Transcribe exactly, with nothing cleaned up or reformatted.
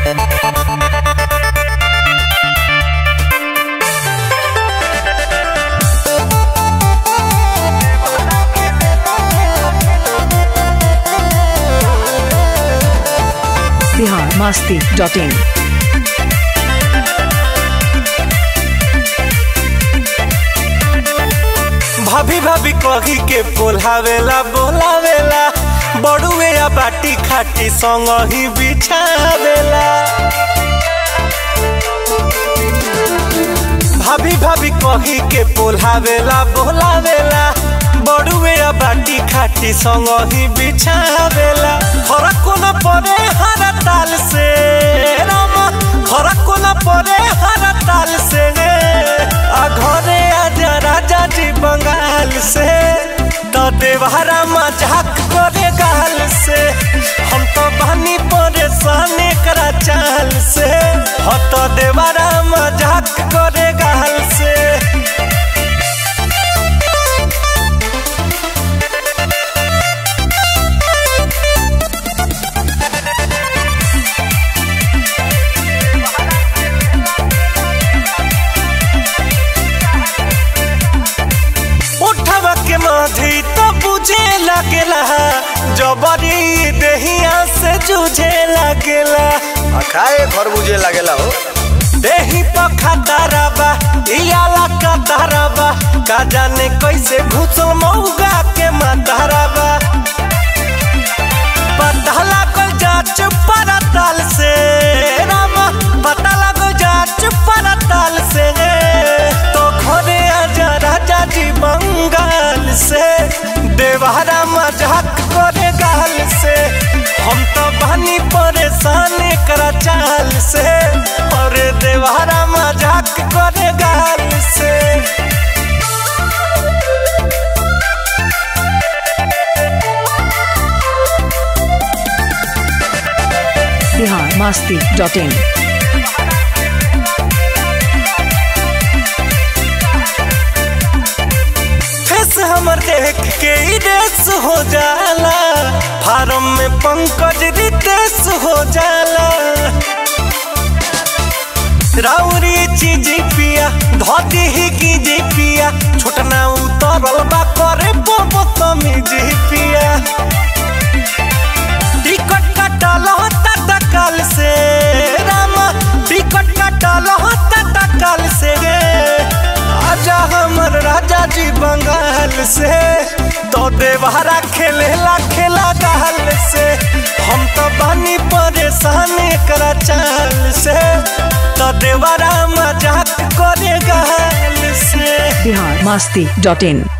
Bihar Masti dot इन। भाभी भाभी कही के बोलावेला बोलावेला बड़ुए या बाटी खाटी संग ही बिछावेला। भाभी भाभी कही के बोलावेला बोलावेला बड़ुए या बाटी खाटी संग ही बिछावेला। फरक न पड़े हर ताल से रामा, फरक न पड़े हर ताल से। आ घरे आजा राजा जी बंगाल से, तो देवहरा मजाक करे गाल से। हम तो बनी परेशान करा चाल से, हो तो देवहरा मजाक करे गाल से। माझी तो बुझे लगेला जबरी देहिया से जूझे लगेला। खाए घर बुझे लगेला हो देही पखा ताराबा इयाला का ताराबा का जाने कैसे घुसल मौगा के माताराबा। पता लागल जाच परताल से रामा, पता लागल जाच परताल से। तो घरे आजा राजा जी बंगाल से, देवहरा मजाक करे गाल से। हम तो बनी परेशान करा चाल से, और देवहरा मजाक करे गाल से। Bihar Masti dot in. हमर देख के देश हो जाला, फार्म में पंकज रितेश हो जाला। राउरी चीज पिया धोती ही की जी पिया, छोटना उतरल बा करे बदतमीज पिया। टिकट कटल होता तकल से रामा, टिकट कटल होता तकल से। आजा हमर राजा जी बंगाल से, तो देवहरा खेलेला खेला गाल से। हम तो बनी परेशान करा चाल से, तो देवहरा मजाक करे गाल से। बिहार मस्ती डॉट इन।